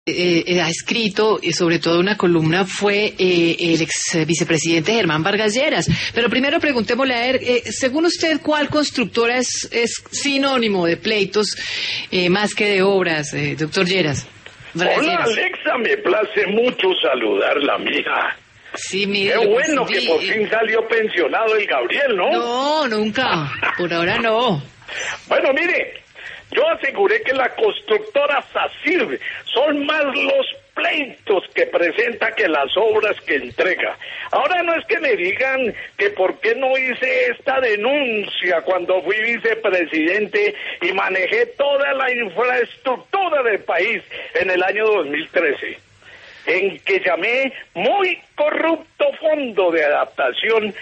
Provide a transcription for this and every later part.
ha escrito, sobre todo una columna, fue el ex vicepresidente Germán Vargas Lleras. Pero primero preguntémosle a él, según usted, ¿cuál constructora es sinónimo de pleitos más que de obras, doctor Lleras? Hola, Alexa, me place mucho saludarla, mija. Sí, mire. Qué bueno que por fin salió pensionado el Gabriel, ¿no? No, nunca. Por ahora no. Bueno, mire, yo aseguré que la constructora SACIR son más los pleitos que presenta que las obras que entrega. Ahora no es que me digan que por qué no hice esta denuncia cuando fui vicepresidente y manejé toda la infraestructura del país en el año 2013, en que llamé muy corrupto fondo de adaptación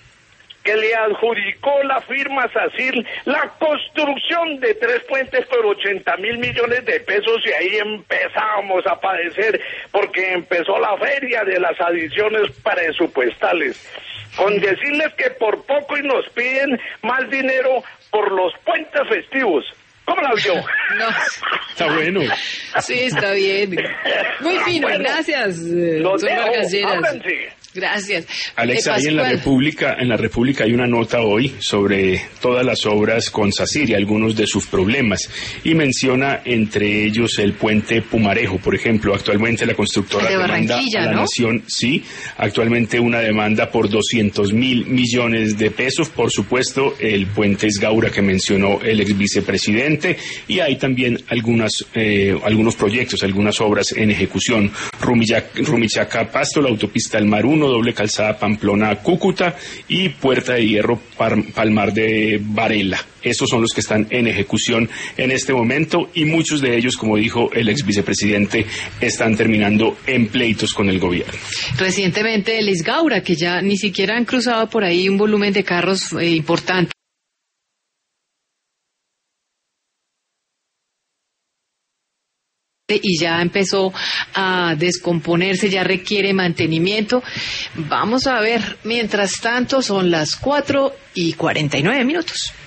que le adjudicó la firma SACIR la construcción de 3 puentes por 80.000 millones de pesos, y ahí empezamos a padecer porque empezó la feria de las adiciones presupuestales, con decirles que por poco y nos piden más dinero por los puentes festivos. ¿Cómo la vio? No. Está bueno. Sí, está bien. Muy fino, bueno, gracias, los doctor Vargas dejo, Lleras. háblense. Gracias. Alexa, ahí en la República hay una nota hoy sobre todas las obras con SACIR y algunos de sus problemas, y menciona entre ellos el puente Pumarejo, por ejemplo. Actualmente la constructora demanda a la Nación, sí, actualmente una demanda por 200.000 millones de pesos. Por supuesto, el puente Esgaura que mencionó el ex vicepresidente, y hay también algunos proyectos, algunas obras en ejecución. Rumichaca-Pasto, la autopista El Mar 1, doble calzada Pamplona-Cúcuta y Puerta de Hierro Palmar de Varela. Esos son los que están en ejecución en este momento, y muchos de ellos, como dijo el ex vicepresidente, están terminando en pleitos con el gobierno. Recientemente el Esgaura, que ya ni siquiera han cruzado por ahí un volumen de carros importante. Y ya empezó a descomponerse, ya requiere mantenimiento. Vamos a ver, mientras tanto son las 4:49.